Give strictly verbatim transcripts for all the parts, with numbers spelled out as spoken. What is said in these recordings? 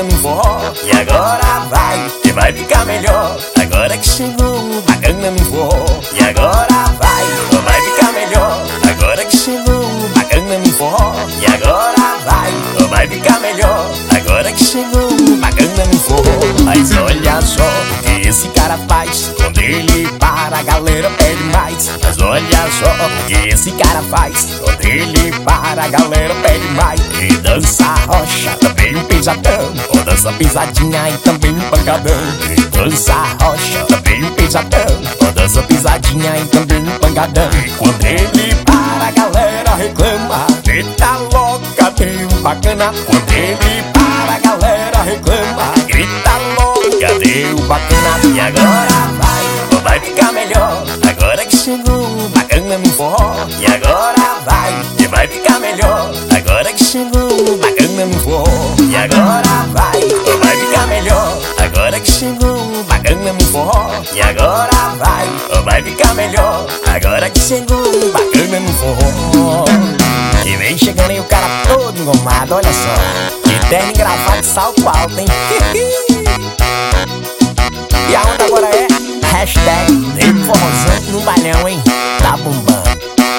no forró. E agora vai, que vai ficar melhor. Agora que chegou o bacana no forró. E agora vai, que vai ficar melhor. Agora que chegou o bacana no forró. E agora vai, que vai ficar melhor. Agora que chegou o bacana no forró. Mas olha só o que esse cara faz. Quando ele para, a galera pede mais. Mas olha só o que esse cara faz. Quando ele para, a galera pede mais. E dança rocha, também um pesadão. Ou dança pisadinha e também um pancadão. E dança rocha, também um pesadão. Ou dança pisadinha e também um pancadão. E quando ele para, a galera reclama. Eita louca, deu bacana. Quando ele para, a galera reclama. Grita louca, deu bacana. E agora vai, vai ficar melhor. Agora que chegou o bacana no forró. E agora vai, que vai ficar melhor. Agora que chegou o bacana no forró. E agora vai, que vai ficar melhor. Agora que chegou o bacana no forró. E agora vai, que vai ficar melhor. Agora que chegou o bacana no forró. E vem chegando aí o cara todo engomado, olha só. De terno engravado, salto alto, hein? E a onda agora é hashtag Nego Forrozão no balhão, hein? Tá bombando.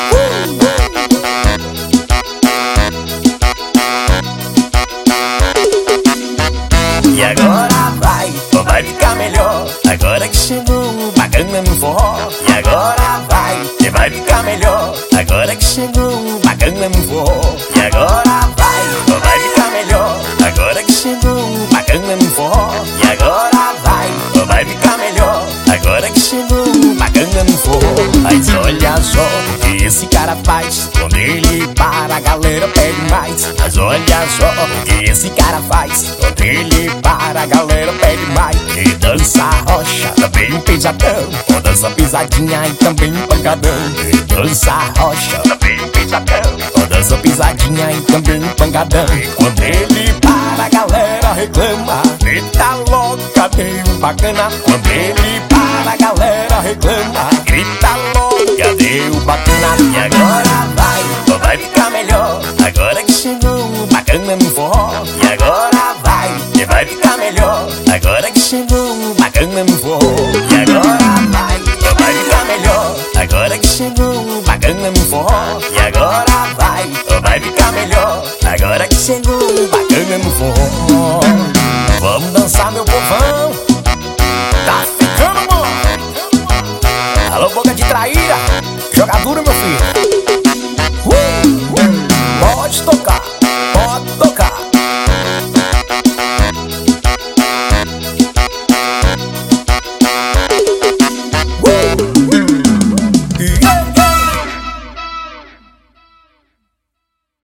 E agora vai, vai ficar melhor. Agora que chegou o bacana no forró. E agora vai, que vai ficar melhor. Agora que chegou o bacana no forró. E agora vai, vai ficar melhor. Agora que chegou o bacana no forró. E agora vai, vai ficar melhor. Agora que chegou o bacana no forró. Mas olha só o que esse cara faz. Quando ele para, a galera pede mais. Mas olha só o que esse cara faz. Quando ele para, a galera pede mais. E dança rocha, também um pesadão. Ou dança pisadinha e também um pancadão. E dança rocha, também um pesadão. Ou dança pisadinha e também um pancadão. E quando ele para, a galera reclama. Eita louca, deu bacana. Quando ele para, a galera reclama. Grita louca, deu bacana. E agora vai, vai ficar melhor. Agora que chegou o bacana no forró. E agora vai, que vai ficar melhor. Agora que chegou o bacana no forró. E agora vai, vai ficar melhor. Agora que chegou o bacana no forró. E agora vai, vai ficar melhor. Agora que chegou o bacana no forró. Vamos dançar, meu povão. Tá ficando bom. Alô, boca de traíra. Joga duro, meu filho.